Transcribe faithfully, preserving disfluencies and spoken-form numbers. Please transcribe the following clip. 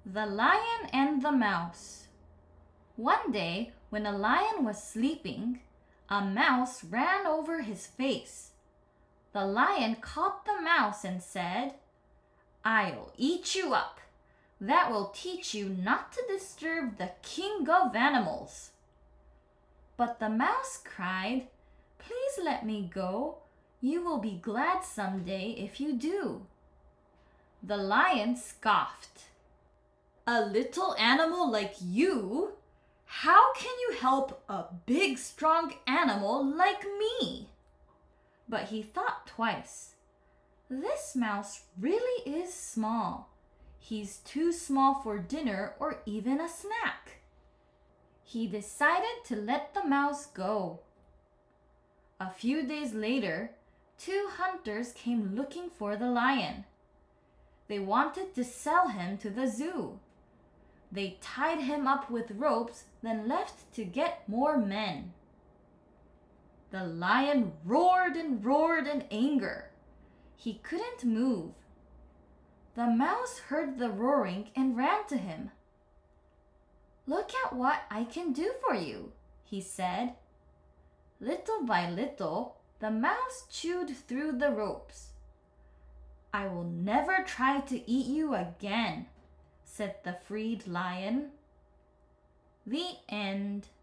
The Lion and the Mouse. One day, when a lion was sleeping, a mouse ran over his face. The lion caught the mouse and said, "I'll eat you up. That will teach you not to disturb the king of animals." But the mouse cried, "Please let me go. You will be glad someday if you do." The lion scoffed. "A little animal like you? How can you help a big, strong animal like me?" But he thought twice. This mouse really is small. He's too small for dinner or even a snack. He decided to let the mouse go. A few days later, two hunters came looking for the lion. They wanted to sell him to the zoo. They tied him up with ropes, then left to get more men. The lion roared and roared in anger. He couldn't move. The mouse heard the roaring and ran to him. "Look at what I can do for you," he said. Little by little, the mouse chewed through the ropes. "I will never try to eat you again," said the freed lion. The end.